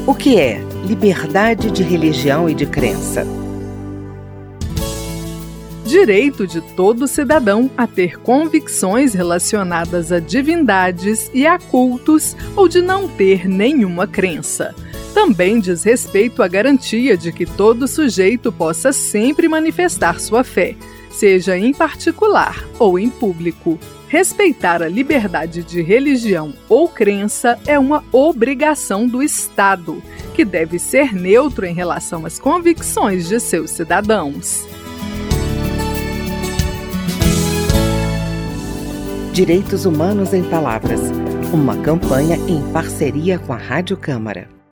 O que é liberdade de religião e de crença? Direito de todo cidadão a ter convicções relacionadas a divindades e a cultos ou de não ter nenhuma crença. Também diz respeito à garantia de que todo sujeito possa sempre manifestar sua fé, seja em particular ou em público. Respeitar a liberdade de religião ou crença é uma obrigação do Estado, que deve ser neutro em relação às convicções de seus cidadãos. Direitos Humanos em Palavras, uma campanha em parceria com a Rádio Câmara.